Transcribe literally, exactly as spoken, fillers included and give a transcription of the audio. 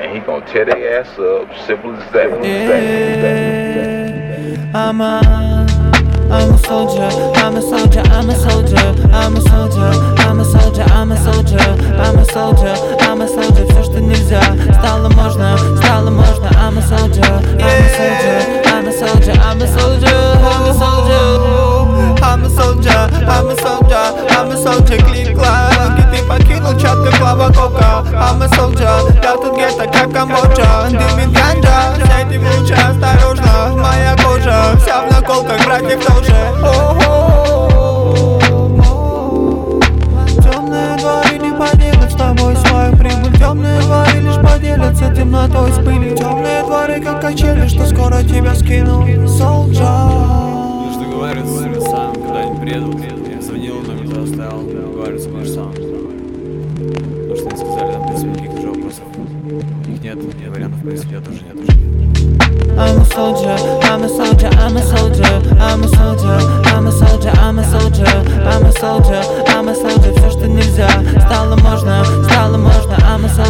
and he gonna tear their ass up. Simple as that. Yeah, I'm a, I'm a soldier, I'm a soldier, I'm a soldier, I'm a soldier, I'm a soldier, I'm a soldier, I'm a soldier, I'm a soldier, все, что нельзя, стало можно, стало можно, I'm a soldier, I'm a soldier, I'm a soldier, I'm a soldier, I'm a soldier, I'm a soldier, I'm a soldier, I'm a soldier, клик-клак, и ты покинул чат, как глава кока, I'm a soldier, я тут где-то как Камбоджа, дымит ганджа, с этим лучше осторожно, моя кожа, вся в наколках, братьев тоже. Темные дворы не поделят с тобой свою прибыль, темные дворы лишь поделятся темнотой с пыли, темные дворы как качели, что скоро тебя скину, soldier. Что говорят, сам, когда они приедут, я звонил, номер туда оставил, говорят, будешь сам. Потому что они сказали, там, в принципе, никаких уже вопросов. Их нет, нет вариантов, в принципе, я тоже нет уже. I'm a soldier, I'm a soldier, I'm a soldier, I'm a soldier, I'm a soldier, I'm a soldier, I'm a soldier, I'm a soldier, все, что нельзя, стало можно, стало можно, I'm a soldier.